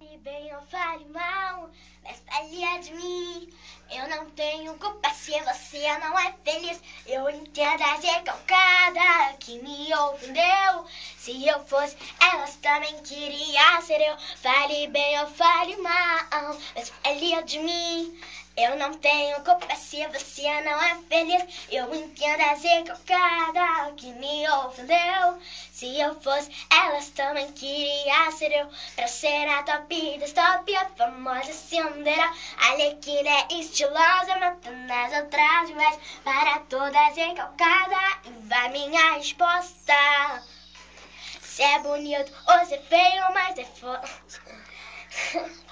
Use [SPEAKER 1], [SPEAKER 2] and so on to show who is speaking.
[SPEAKER 1] Fale bem ou fale mal, mas fale de mim. Eu não tenho culpa se você não é feliz. Eu entendo a recalcada que me ofendeu. Se eu fosse, elas também queria ser eu. Fale bem ou fale mal, mas fale de mim. Eu não tenho culpa se você não é feliz. Eu entendo a recalcada que me ofendeu. Se eu fosse, elas também queria ser eu. Pra ser a top das top, a famosa Cinderela. A Arlequina é estilosa, matando as outras mulheres. Para todas recalcada, e vai minha resposta. Se é bonito ou se é feio, mas é foda.